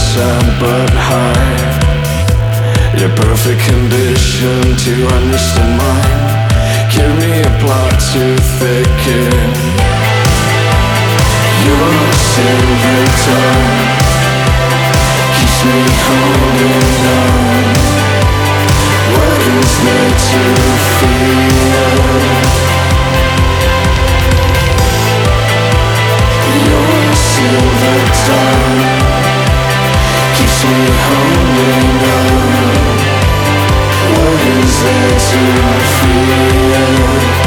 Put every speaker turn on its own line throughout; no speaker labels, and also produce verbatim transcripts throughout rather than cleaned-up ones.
sad but high. Your perfect condition to understand mine. Give me a plot to thicken. Your silver tongue keeps me holding on. What is there to fear? Your silver tongue keeps me holding on. What is there to fear?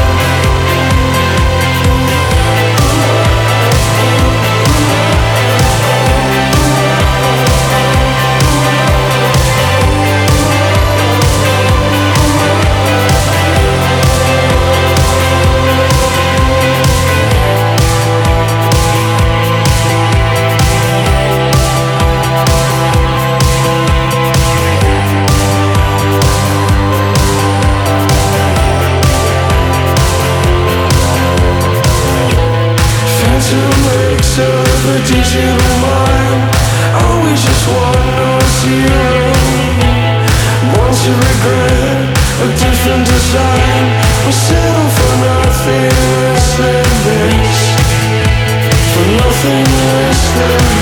Of a digital mind, always just one or zero. One to regret, a different design. We settle for nothing less than this, for nothing less than this.